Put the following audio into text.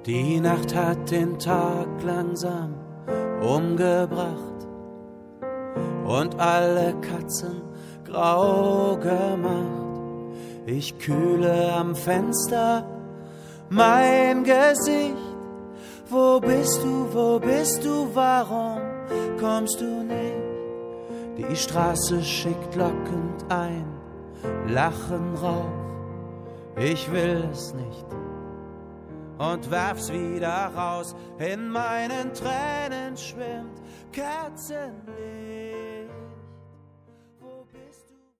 Die Nacht hat den Tag langsam umgebracht und alle Katzen grau gemacht. Ich kühle am Fenster mein Gesicht. Wo bist du, warum kommst du nicht? Die Straße schickt lockend ein Lachen rauf. Ich will es nicht und werf's wieder raus. In meinen Tränen schwimmt Kerzenlicht.